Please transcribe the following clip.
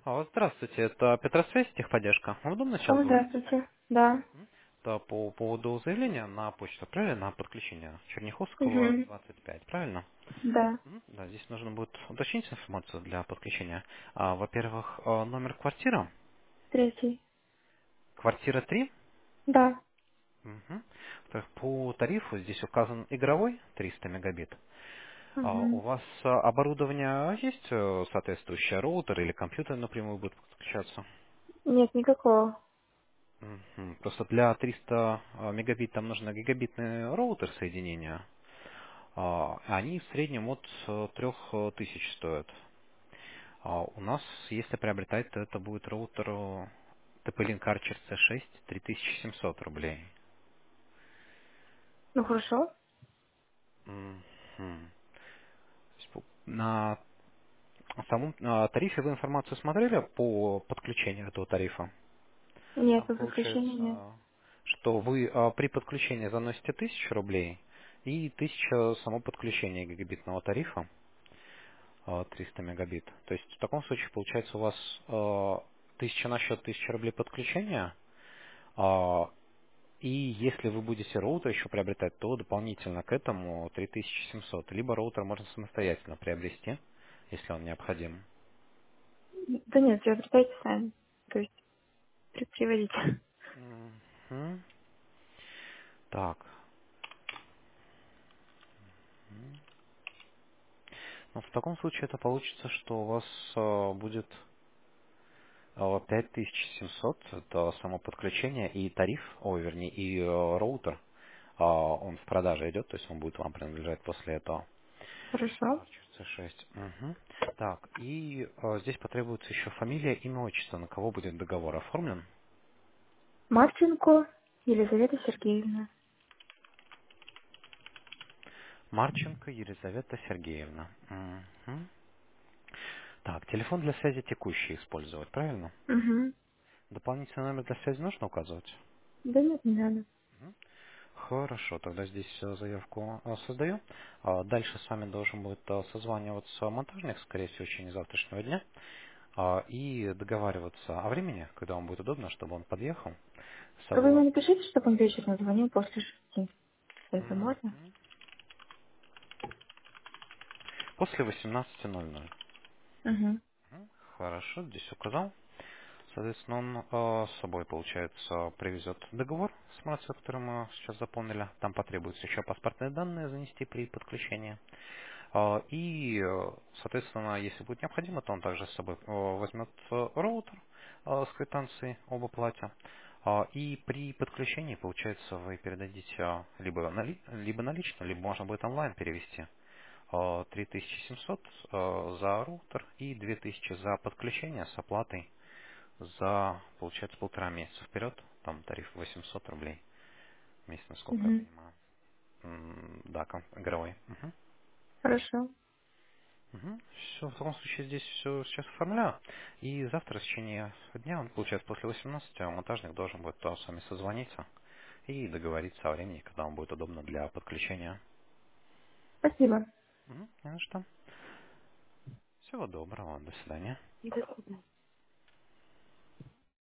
Здравствуйте, это Петросвязь, техподдержка. Удобно сейчас О, говорить? здравствуйте. Да. Это по поводу заявления на почту, правильно? На подключение Черняховского, Угу. 25, правильно? Да. Да, здесь нужно будет уточнить информацию для подключения. Во-первых, номер квартиры. Третий. Квартира 3. Да. Мгм. Во-вторых, по тарифу здесь указан игровой 300 мегабит. У Угу. вас оборудование есть соответствующее, роутер или компьютер напрямую будет подключаться? Нет, никакого. Мгм. Просто для 300 мегабит там нужно гигабитный роутер соединения. Они в среднем от 3000 стоят. У нас, если приобретать, то это будет роутер TP-Link Archer C6 3700 рублей. Ну, хорошо. Мгм. То есть на самом тарифе вы информацию смотрели по подключению этого тарифа? Нет, Там по подключению нет. получается, что вы при подключении заносите 1000 рублей и 1000 само подключение гигабитного тарифа, 300 мегабит. То есть в таком случае получается у вас 1000 на счет 1000 рублей подключения, а, и если вы будете роутер еще приобретать, то дополнительно к этому 3700. Либо роутер можно самостоятельно приобрести, если он необходим. Да нет, приобретайте сами. То есть приводите. Мгм. Так. Ну, в таком случае это получится, что у вас будет 5700, это само подключение и тариф, вернее, и роутер, он в продаже идет, то есть он будет вам принадлежать после этого. Хорошо. Archer C6. Мгм. Так, и здесь потребуется еще фамилия, имя, отчество, на кого будет договор оформлен. Марченко Елизавета Сергеевна. Марченко Елизавета Сергеевна. Мгм. Так, телефон для связи текущий использовать, правильно? Угу. Дополнительный номер для связи нужно указывать? Да нет, не надо. Хорошо, тогда здесь заявку создаю. Дальше с вами должен будет созваниваться монтажник, скорее всего, в течение завтрашнего дня, и договариваться о времени, когда вам будет удобно, чтобы он подъехал. Вы мне Согласно. напишите, чтобы он вечером звонил после 6. Это Мгм. можно? После 18:00. Угу. Хорошо, здесь указал. Соответственно, он с собой, получается, привезет договор с марцем, который мы сейчас заполнили. Там потребуется еще паспортные данные занести при подключении. И, соответственно, если будет необходимо, то он также с собой возьмет роутер с квитанцией об оплате. И при подключении, получается, вы передадите либо налично, либо можно будет онлайн перевести 3700 за роутер и 2000 за подключение с оплатой за, получается, 1,5 месяца вперед. Там тариф 800 рублей в месяц, насколько я Угу. понимаю. Да, игровой. Мгм. Хорошо. Все, в таком случае здесь все сейчас оформляю. И завтра в течение дня, он, получается, после 18 монтажник должен будет с вами созвониться и договориться о времени, когда вам будет удобно для подключения. Спасибо. Не на что. Всего доброго, до свидания. До свидания.